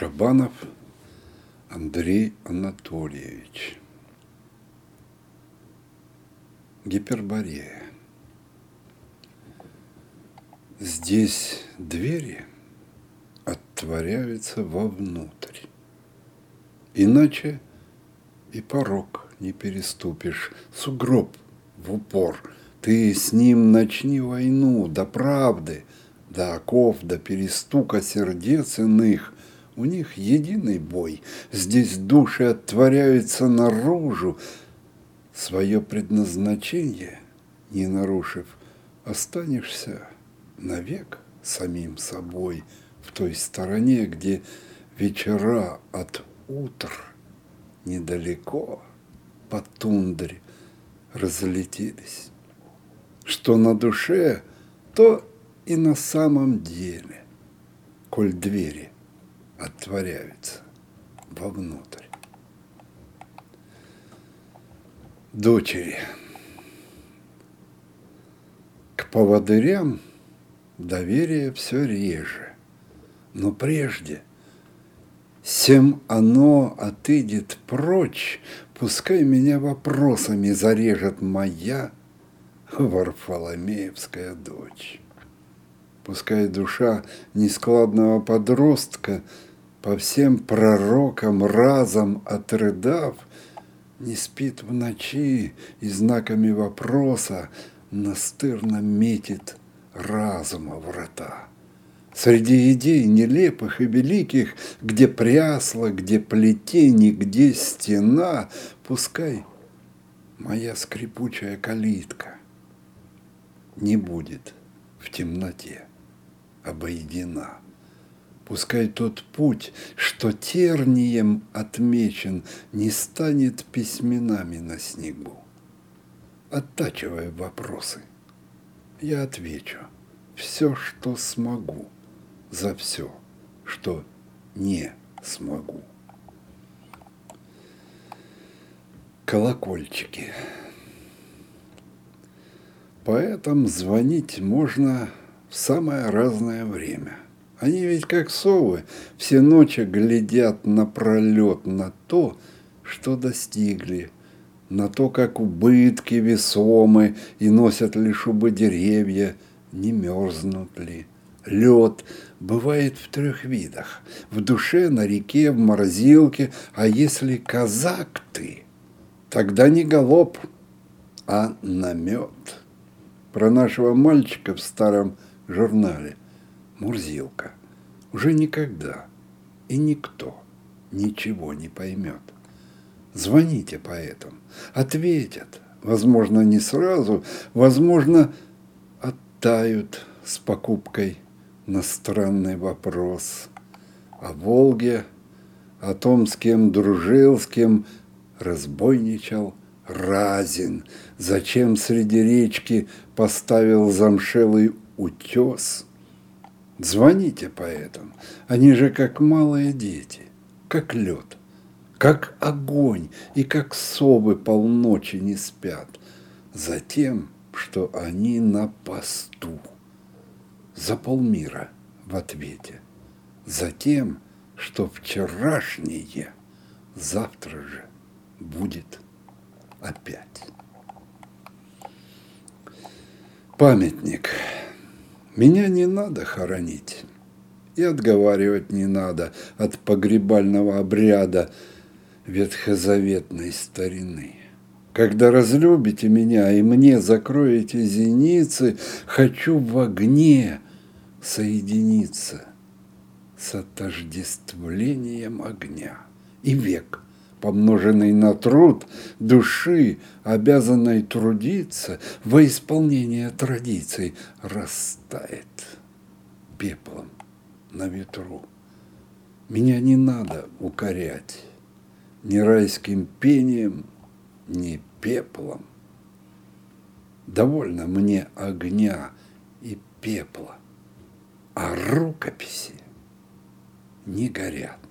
Шабанов Андрей Анатольевич. Гиперборея. Здесь двери отворяются вовнутрь, иначе и порог не переступишь. Сугроб в упор, ты с ним начни войну, до правды, до оков, до перестука сердец иных. У них единый бой, здесь души отворяются наружу, свое предназначение не нарушив, останешься навек самим собой в той стороне, где вечера от утр недалеко по тундре разлетелись. Что на душе, то и на самом деле, коль двери отворяются вовнутрь. Дочери. К поводырям доверие все реже, но прежде, сем оно отыдет прочь, пускай меня вопросами зарежет моя варфоломеевская дочь. Пускай душа нескладного подростка, по всем пророкам разом отрыдав, не спит в ночи и знаками вопроса настырно метит разума врата. Среди идей нелепых и великих, где прясло, где плетень, где стена, пускай моя скрипучая калитка не будет в темноте обойдена. Пускай тот путь, что тернием отмечен, не станет письменами на снегу. Оттачивая вопросы, я отвечу все, что смогу, за все, что не смогу. Колокольчики. Поэтам звонить можно в самое разное время. Они ведь как совы все ночи глядят напролет на то, что достигли, на то, как убытки весомы и носят ли шубы деревья, не мерзнут ли. Лед бывает в 3 видах: в душе, на реке, в морозилке. А если казак ты, тогда не галоп, а намет. Про нашего мальчика в старом журнале «Мурзилка» уже никогда и никто ничего не поймет. Звоните поэтам, ответят, возможно, не сразу, возможно, оттают с покупкой на странный вопрос о Волге, о том, с кем дружил, с кем разбойничал Разин, зачем среди речки поставил замшелый утес. Звоните поэтам, они же как малые дети, как лед, как огонь и как совы полночи не спят, за тем, что они на посту, за полмира в ответе, за тем, что вчерашнее завтра же будет опять. Памятник. Меня не надо хоронить, и отговаривать не надо от погребального обряда ветхозаветной старины. Когда разлюбите меня и мне закроете зеницы, хочу в огне соединиться с отождествлением огня. И век, помноженный на труд души, обязанной трудиться во исполнение традиций, растает пеплом на ветру. Меня не надо укорять ни райским пением, ни пеплом. Довольно мне огня и пепла, а рукописи не горят.